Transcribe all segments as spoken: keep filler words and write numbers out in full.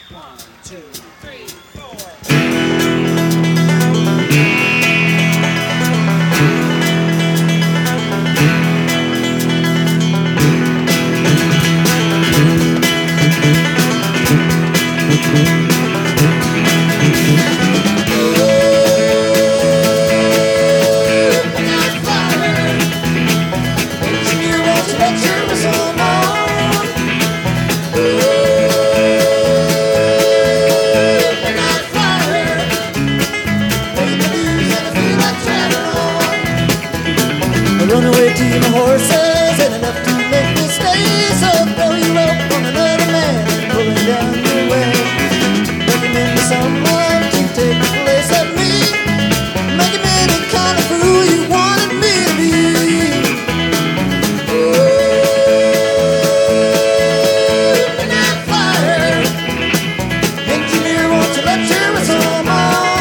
One, two, three, four. Runaway team of horses ain't enough to make me stay. So throw you up on another man and pulling down your way. Making into someone to take the place of me. Making me the kind of fool you wanted me to be. Ooh, not fire. Engineer, won't you let your whistle on?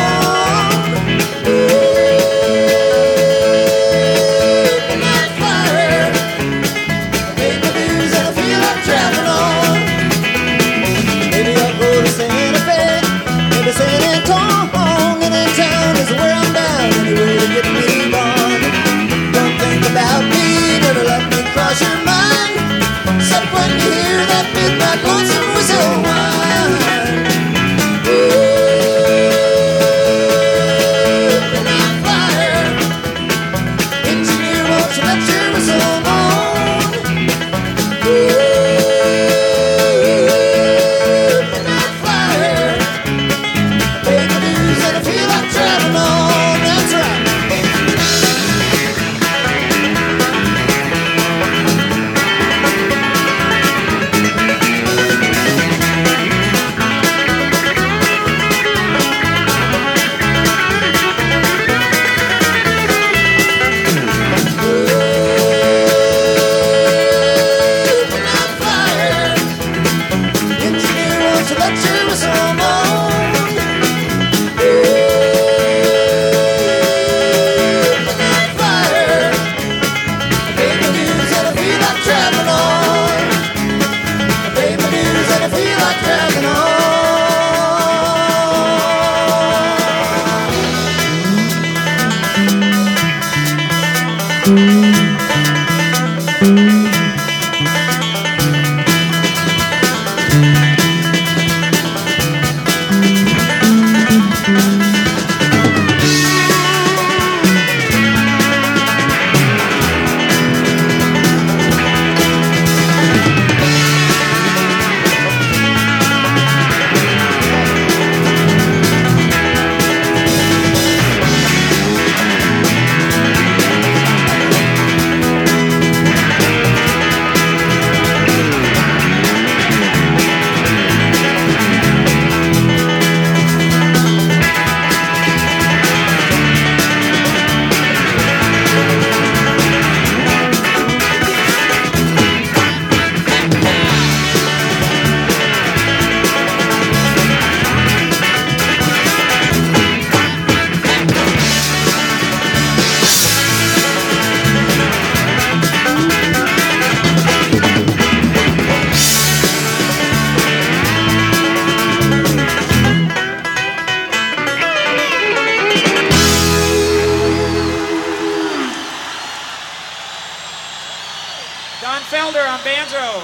Don Felder on banjo.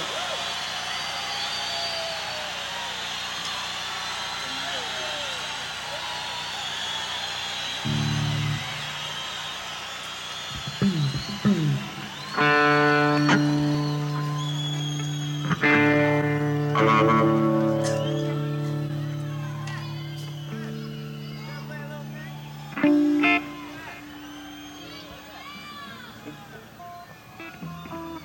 Thank you.